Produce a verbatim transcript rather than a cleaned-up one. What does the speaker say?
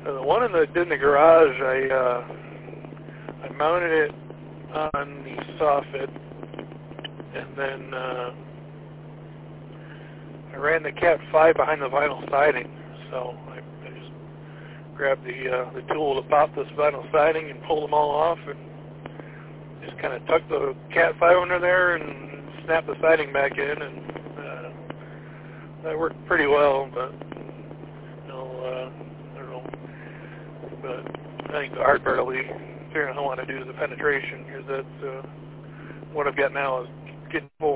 Uh, the one in the in the garage, I uh, I mounted it on the soffit, and then uh, I ran the Cat five behind the vinyl siding. So I, I just grabbed the uh, the tool to pop this vinyl siding and pull them all off, and just kind of tucked the Cat five under there and snapped the siding back in, and uh, that worked pretty well. But you know, uh, I don't know. But I think the hard part will be figuring out how I want to do the penetration, because that's uh, what I've got now is getting